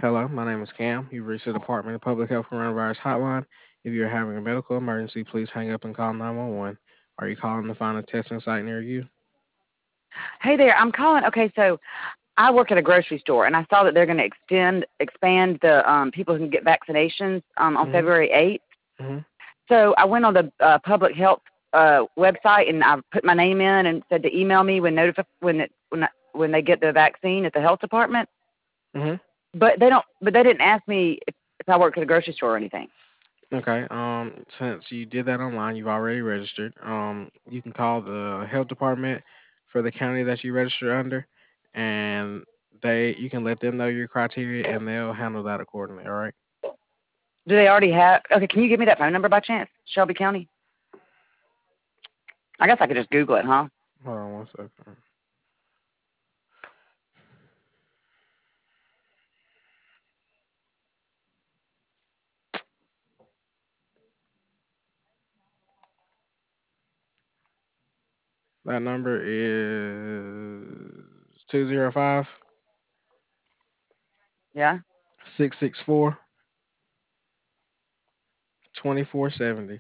Hello, my name is Cam. You've reached the Department of Public Health Coronavirus Hotline. If you're having a medical emergency, please hang up and call 911. Are you calling to find a testing site near you? Hey there, I'm calling. Okay, so I work at a grocery store, and I saw that they're going to expand the people who can get vaccinations on Mm-hmm. February 8th. Mm-hmm. So I went on the public health website, and I put my name in and said to email me when they get the vaccine at the health department. Mm-hmm. But they didn't ask me if I work at a grocery store or anything. Okay. Since you did that online, you've already registered. You can call the health department for the county that you registered under, and you can let them know your criteria, and they'll handle that accordingly. All right. Do they already have? Okay, can you give me that phone number by chance? Shelby County. I guess I could just Google it, huh? Hold on one second. That number is 205 Yeah. 664 2470.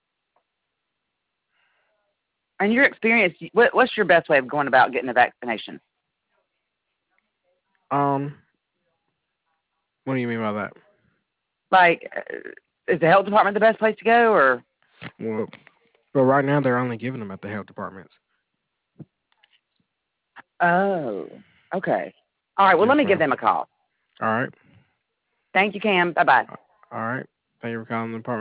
In your experience, what's your best way of going about getting a vaccination? Um, what do you mean by that? Like, is the health department the best place to go, or? Well, but right now they're only giving them at the health departments. Oh, okay. All right. Well, let Yes, me give ma'am. them a call. All right. Thank you, Cam. Bye bye. All right. Thank you for calling the department.